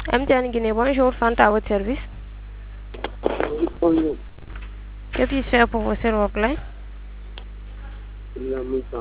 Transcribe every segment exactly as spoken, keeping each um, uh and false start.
M T N Guinée, bonjour, Fanta à votre service. Bonjour. Que puis-je faire pour vous, s'il vous plaît? Silla Moussa.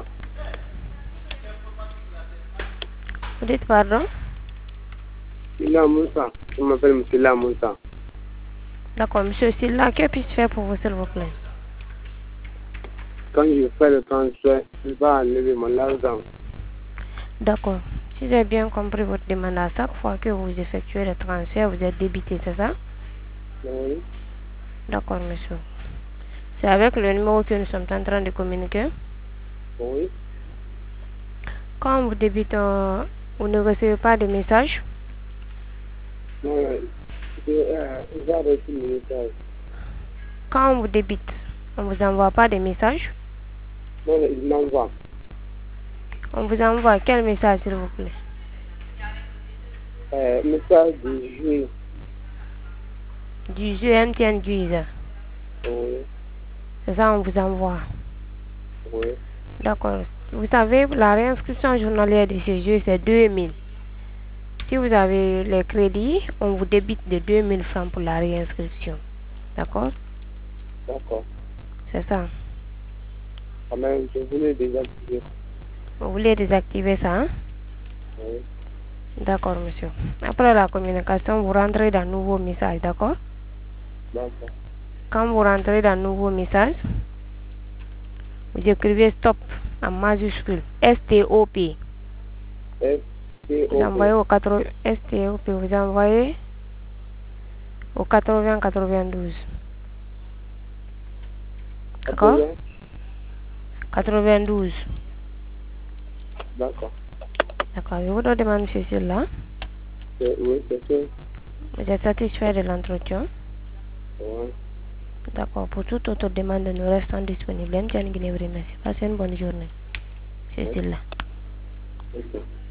Vous dites pardon? Silla Moussa. Je m'appelle Silla Moussa. D'accord, monsieur Silla, que puis-je faire pour vous, s'il vous plaît? Quand je fais le transfert, je vais enlever mon argent. D'accord. Si j'ai bien compris votre demande, à chaque fois que vous effectuez le transfert, vous êtes débité, c'est ça? Oui. D'accord, monsieur. C'est avec le numéro que nous sommes en train de communiquer. Oui. Quand vous débitez, euh, vous ne recevez pas de message. Non, je, euh, j'ai reçu le message. Quand on vous débite, on ne vous envoie pas de message. Non, il m'envoie. On vous envoie quel message, s'il vous plaît? Euh, message du jeu. Du jeu M T N Guise. Oui. C'est ça, on vous envoie. Oui. D'accord. Vous savez, la réinscription journalière de ce jeu, c'est deux mille. Si vous avez les crédits, on vous débite de deux mille francs pour la réinscription. D'accord? D'accord. C'est ça. Quand même, je voulais désactiver. Vous voulez désactiver ça, hein? Oui. D'accord, monsieur. Après la communication, vous rentrez dans nouveau message, d'accord? D'accord. Quand vous rentrez dans nouveau message, vous écrivez stop en majuscule. S T O P. S T Vous O P. envoyez au quatre-vingts, S T O P, vous envoyez au quatre-vingts quatre-vingt-douze. D'accord? quatre-vingt-douze. D'accord. D'accord. Je vous demande, monsieur Silla, Oui, c'est ça. vous êtes satisfait de l'entretien? Oui. D'accord. Pour toute autre demande, nous restons disponibles. M T N Guinée vous remercie. Passez une bonne journée. Monsieur Silla. Ok.